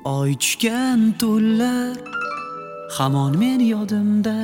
Oy tushgan tunlar hamon men yodimda.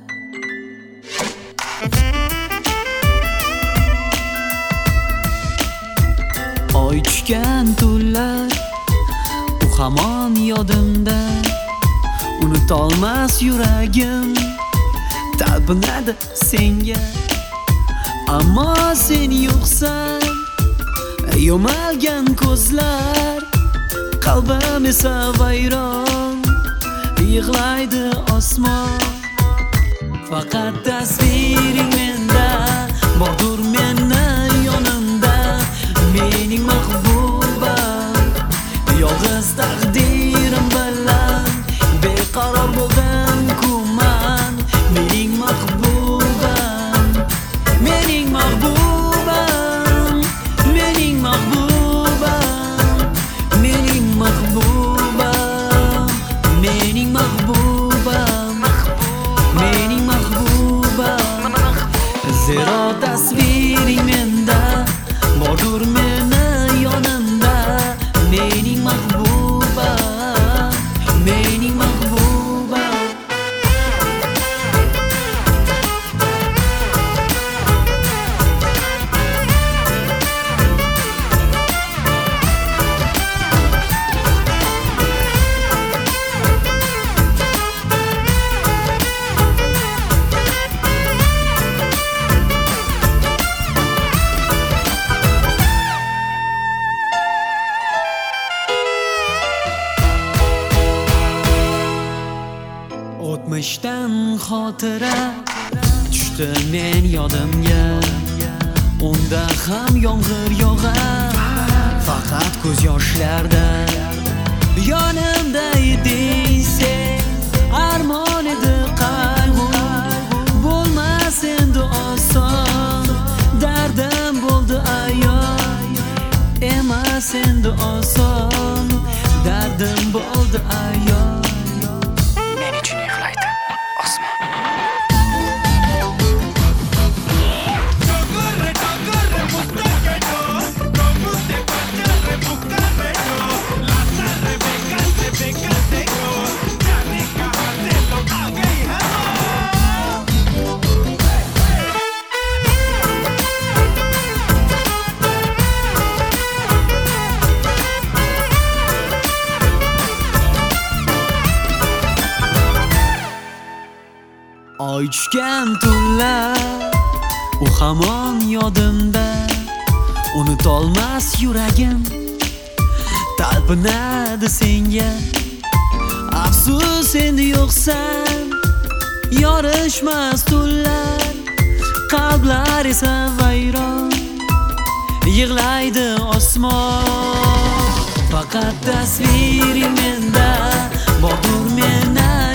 Oy tushgan tunlar u hamon yodimda. Unutolmas yuragim talpinadi senga. Ammo sen yo'qsan, yo'malgan ko'zlar, qalbim esa vayron, yig'laydi osmon. Faqat tasviring menda, bordur meni yonimda. Mening mahbubam, yolg'iz taqdirim bilan beqaror bo'ldim-ku man. Mening mahbubam, mening mahbubam, mening mahbubam, mening mahbubam, mening mahbubam, mening mahbubam. Zero tasviring menda, bordur meni yonimda. Mening mahbubam, mening mahbubam. O'tmishdan xotira tushdi men yodimga. Unda ham yomg'ir yog'ar, faqat ko'z yoshlarda. Yonimda eding sen, armon edi qayg'u. Bo'lmas endi oson, dardim bo'ldi ayon. Emas endi oson, dardim bo'ldi ayon. Oy tushgan tunlar u hamon yodimda. Unutolmas yuragim talpinadi senga. Afsus endi yo'qsan, yorishmas tunlar, qalblar esa vayron, yig'laydi osmon. Faqat tasviring menda, bordur meni